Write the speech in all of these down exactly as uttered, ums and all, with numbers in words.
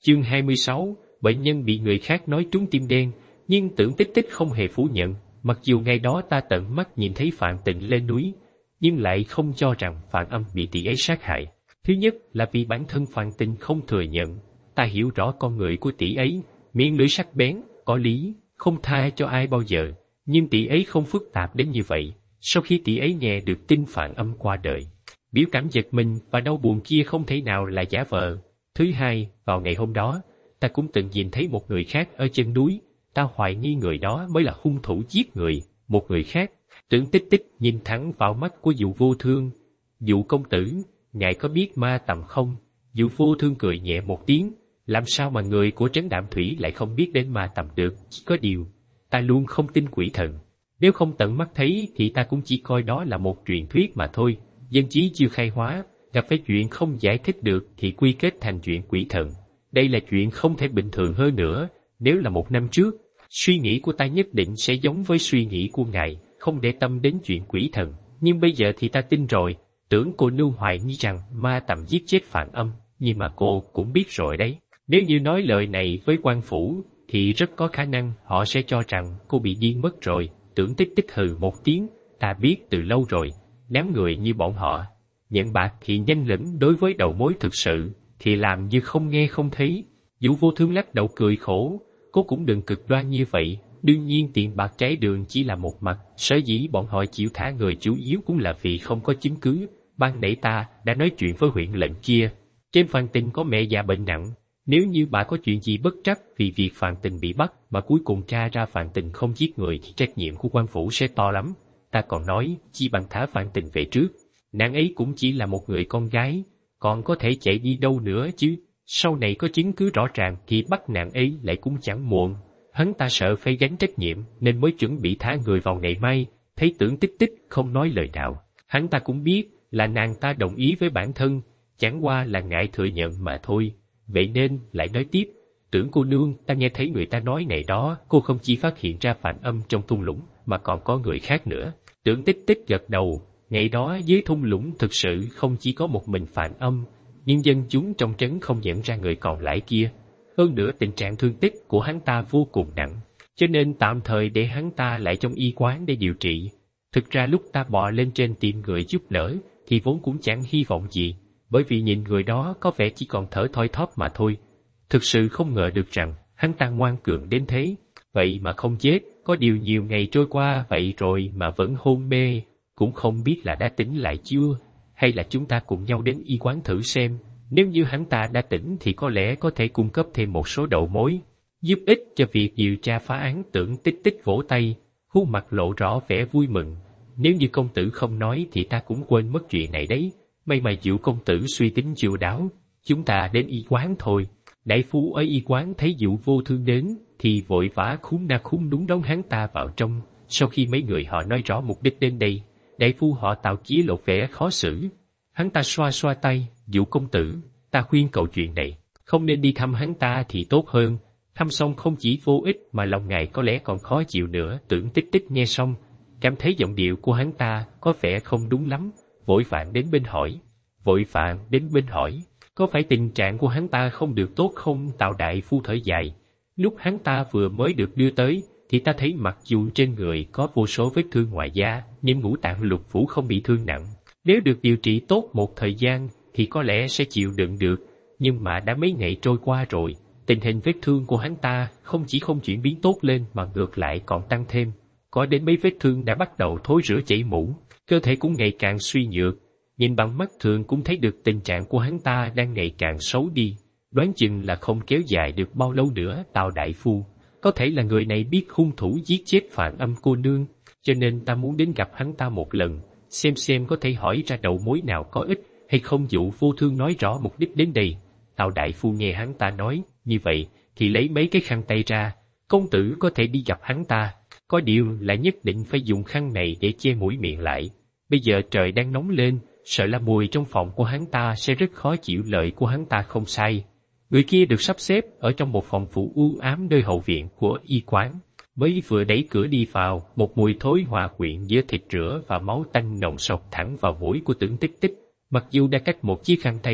Chương hai mươi sáu, bệnh nhân bị người khác nói trúng tim đen, nhưng Tưởng Tích Tích không hề phủ nhận, mặc dù ngày đó ta tận mắt nhìn thấy Phạm Tịnh lên núi, nhưng lại không cho rằng Phạm Âm bị tỷ ấy sát hại. Thứ nhất là vì bản thân Phạm Tịnh không thừa nhận, ta hiểu rõ con người của tỷ ấy, miệng lưỡi sắc bén, có lý, không tha cho ai bao giờ, nhưng tỷ ấy không phức tạp đến như vậy. Sau khi tỷ ấy nghe được tin Phạm Âm qua đời, biểu cảm giật mình và đau buồn kia không thể nào là giả vờ. Thứ hai, vào ngày hôm đó, ta cũng từng nhìn thấy một người khác ở chân núi, ta hoài nghi người đó mới là hung thủ giết người. Một người khác. Tưởng Tích Tích nhìn thẳng vào mắt của Dụ Vô Thương. Dụ công tử, ngài có biết ma tầm không? Dụ Vô Thương cười nhẹ một tiếng. Làm sao mà người của Trấn Đạm Thủy lại không biết đến ma tầm được? Chỉ có điều, ta luôn không tin quỷ thần. Nếu không tận mắt thấy thì ta cũng chỉ coi đó là một truyền thuyết mà thôi. Dân trí chưa khai hóa, gặp phải chuyện không giải thích được thì quy kết thành chuyện quỷ thần. Đây là chuyện không thể bình thường hơn nữa. Nếu là một năm trước, suy nghĩ của ta nhất định sẽ giống với suy nghĩ của ngài, không để tâm đến chuyện quỷ thần. Nhưng bây giờ thì ta tin rồi. Tưởng cô nương hoài nghi rằng ma tầm giết chết Phạm Âm, nhưng mà cô cũng biết rồi đấy. Nếu như nói lời này với quan phủ, thì rất có khả năng họ sẽ cho rằng cô bị điên mất rồi. Tưởng Tích Tích hừ một tiếng, ta biết từ lâu rồi. Đám người như bọn họ, nhận bạc thì nhanh lĩnh, đối với đầu mối thực sự, thì làm như không nghe không thấy. Dụ Vô Thương lắc đầu cười khổ, cô cũng đừng cực đoan như vậy. Đương nhiên tiền bạc trái đường chỉ là một mặt, sở dĩ bọn họ chịu thả người chủ yếu cũng là vì không có chứng cứ. Ban nãy ta đã nói chuyện với huyện lệnh kia, trên Phan Tình có mẹ già bệnh nặng. Nếu như bà có chuyện gì bất trắc vì việc Phan Tình bị bắt mà cuối cùng tra ra Phan Tình không giết người thì trách nhiệm của quan phủ sẽ to lắm. Ta còn nói chi bằng thả Phan Tình về trước. Nàng ấy cũng chỉ là một người con gái, còn có thể chạy đi đâu nữa chứ. Sau này có chứng cứ rõ ràng thì bắt nàng ấy lại cũng chẳng muộn. Hắn ta sợ phải gánh trách nhiệm nên mới chuẩn bị thả người vào ngày mai. Thấy Tưởng Tích Tích không nói lời nào, hắn ta cũng biết là nàng ta đồng ý với bản thân, chẳng qua là ngại thừa nhận mà thôi. Vậy nên lại nói tiếp, Tưởng cô nương, ta nghe thấy người ta nói ngày đó cô không chỉ phát hiện ra Phạm Âm trong thung lũng mà còn có người khác nữa. Tưởng Tích Tích gật đầu, ngày đó dưới thung lũng thực sự không chỉ có một mình Phạm Âm, nhưng dân chúng trong trấn không nhận ra người còn lại kia. Hơn nữa tình trạng thương tích của hắn ta vô cùng nặng, cho nên tạm thời để hắn ta lại trong y quán để điều trị. Thực ra lúc ta bò lên trên tìm người giúp đỡ thì vốn cũng chẳng hy vọng gì, bởi vì nhìn người đó có vẻ chỉ còn thở thoi thóp mà thôi. Thực sự không ngờ được rằng hắn ta ngoan cường đến thế, vậy mà không chết. Có điều nhiều ngày trôi qua vậy rồi mà vẫn hôn mê, cũng không biết là đã tỉnh lại chưa, hay là chúng ta cùng nhau đến y quán thử xem. Nếu như hắn ta đã tỉnh thì có lẽ có thể cung cấp thêm một số đầu mối, giúp ích cho việc điều tra phá án. Tưởng Tích Tích vỗ tay, khuôn mặt lộ rõ vẻ vui mừng. Nếu như công tử không nói thì ta cũng quên mất chuyện này đấy. May mà Dụ công tử suy tính chu đáo. Chúng ta đến y quán thôi. Đại phu ở y quán thấy Dụ Vô Thương đến thì vội vã khúm na khúm đúng đón hắn ta vào trong. Sau khi mấy người họ nói rõ mục đích đến đây, đại phu họ Tào Chí lộ vẻ khó xử. Hắn ta xoa xoa tay, Dụ công tử, ta khuyên cậu chuyện này, không nên đi thăm hắn ta thì tốt hơn. Thăm xong không chỉ vô ích mà lòng ngài có lẽ còn khó chịu nữa. Tưởng Tích Tích nghe xong, cảm thấy giọng điệu của hắn ta có vẻ không đúng lắm, vội vàng đến bên hỏi. Vội vàng đến bên hỏi, có phải tình trạng của hắn ta không được tốt không? Tào đại phu thở dài. Lúc hắn ta vừa mới được đưa tới, thì ta thấy mặc dù trên người có vô số vết thương ngoài da, nhưng ngũ tạng lục phủ không bị thương nặng. Nếu được điều trị tốt một thời gian, thì có lẽ sẽ chịu đựng được. Nhưng mà đã mấy ngày trôi qua rồi, tình hình vết thương của hắn ta không chỉ không chuyển biến tốt lên mà ngược lại còn tăng thêm. Có đến mấy vết thương đã bắt đầu thối rữa chảy mủ, cơ thể cũng ngày càng suy nhược. Nhìn bằng mắt thường cũng thấy được tình trạng của hắn ta đang ngày càng xấu đi. Đoán chừng là không kéo dài được bao lâu nữa. Tào đại phu, có thể là người này biết hung thủ giết chết Phạm Âm cô nương, cho nên ta muốn đến gặp hắn ta một lần, xem xem có thể hỏi ra đầu mối nào có ích hay không. Dụ Vô Thương nói rõ mục đích đến đây. Tào đại phu nghe hắn ta nói như vậy thì lấy mấy cái khăn tay ra. Công tử có thể đi gặp hắn ta, có điều là nhất định phải dùng khăn này để che mũi miệng lại. Bây giờ trời đang nóng lên, sợ là mùi trong phòng của hắn ta sẽ rất khó chịu. Lợi của hắn ta không sai. Người kia được sắp xếp ở trong một phòng phủ u ám nơi hậu viện của y quán. Mới vừa đẩy cửa đi vào, một mùi thối hòa quyện giữa thịt rửa và máu tanh nồng sộc thẳng vào mũi của Tưởng Tích Tích. Mặc dù đã cắt một chiếc khăn tay,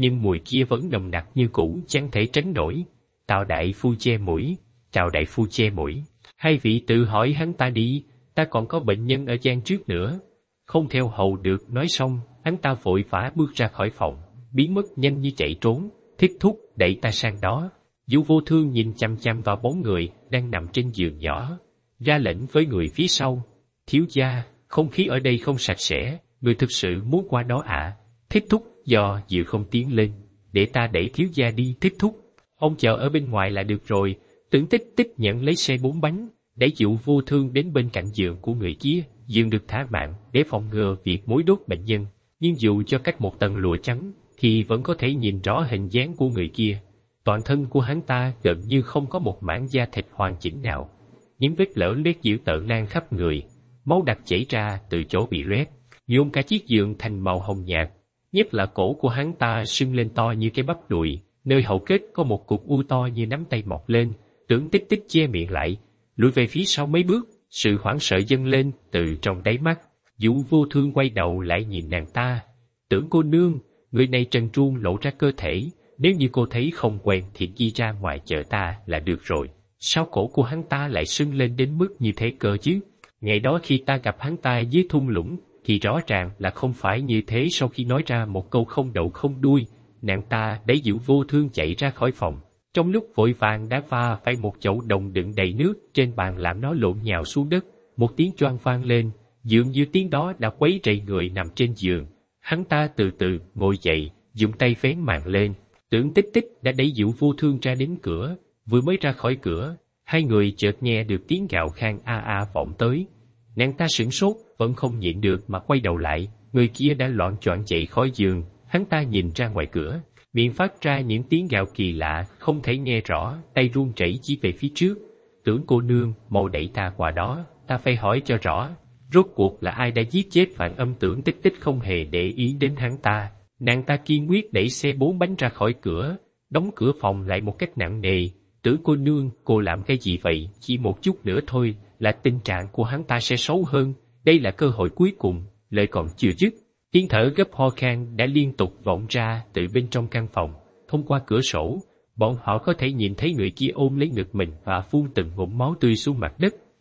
nhưng mùi kia vẫn nồng nặc như cũ, chẳng thể tránh nổi. Tào đại phu che mũi, chào đại phu che mũi. Hai vị tự hỏi hắn ta đi, ta còn có bệnh nhân ở gian trước nữa. Không theo hầu được, nói xong, hắn ta vội vã bước ra khỏi phòng, biến mất nhanh như chạy trốn. Thiết thúc đẩy ta sang đó. Vũ Vô Thương nhìn chăm chăm vào bóng người đang nằm trên giường nhỏ, ra lệnh với người phía sau. Thiếu gia, không khí ở đây không sạch sẽ, người thực sự muốn qua đó ạ? À? Thiết thúc do dự không tiến lên. Để ta đẩy thiếu gia đi, thiết thúc. Ông chờ ở bên ngoài là được rồi. Tưởng Tích Tích nhận lấy xe bốn bánh, đẩy Vũ Vô Thương đến bên cạnh giường của người kia. Giường được thả mạng để phòng ngừa việc mối đốt bệnh nhân, nhưng dù cho cách một tầng lụa trắng, thì vẫn có thể nhìn rõ hình dáng của người kia. Toàn thân của hắn ta gần như không có một mảng da thịt hoàn chỉnh nào. Những vết lở loét dữ tợn lan khắp người, máu đặc chảy ra từ chỗ bị loét, nhuộm cả chiếc giường thành màu hồng nhạt. Nhất là cổ của hắn ta sưng lên to như cái bắp đùi, nơi hậu kết có một cục u to như nắm tay mọc lên. Tưởng Tích Tích che miệng lại, lùi về phía sau mấy bước, sự hoảng sợ dâng lên từ trong đáy mắt. Vũ Vô Thương quay đầu lại nhìn nàng ta. Tưởng cô nương, người này trần truồng lộ ra cơ thể, nếu như cô thấy không quen thì đi ra ngoài chợ ta là được rồi. Sao cổ của hắn ta lại sưng lên đến mức như thế cơ chứ? Ngày đó khi ta gặp hắn ta dưới thung lũng, thì rõ ràng là không phải như thế. Sau khi nói ra một câu không đậu không đuôi, nàng ta đẩy Vũ Vô Thương chạy ra khỏi phòng. Trong lúc vội vàng đã va phải một chậu đồng đựng đầy nước trên bàn làm nó lộn nhào xuống đất. Một tiếng choang vang lên, dường như tiếng đó đã quấy rầy người nằm trên giường. Hắn ta từ từ ngồi dậy, dùng tay vén màn lên. Tưởng Tích Tích đã đẩy Vũ Vô Thương ra đến cửa. Vừa mới ra khỏi cửa, hai người chợt nghe được tiếng gào khan a a vọng tới. Nàng ta sửng sốt, vẫn không nhịn được mà quay đầu lại. Người kia đã loạn choạng chạy khỏi giường. Hắn ta nhìn ra ngoài cửa, miệng phát ra những tiếng gào kỳ lạ, không thể nghe rõ, tay run rẩy chỉ về phía trước. Tưởng cô nương, mau đẩy ta qua đó, ta phải hỏi cho rõ, rốt cuộc là ai đã giết chết Phạn Âm. Tưởng Tích Tích không hề để ý đến hắn ta. Nàng ta kiên quyết đẩy xe bốn bánh ra khỏi cửa, đóng cửa phòng lại một cách nặng nề. Tưởng cô nương, cô làm cái gì vậy? Chỉ một chút nữa thôi là tình trạng của hắn ta sẽ xấu hơn. Đây là cơ hội cuối cùng. Lời còn chưa dứt, tiếng thở gấp ho khan đã liên tục vọng ra từ bên trong căn phòng. Thông qua cửa sổ, bọn họ có thể nhìn thấy người kia ôm lấy ngực mình và phun từng ngụm máu tươi xuống mặt đất.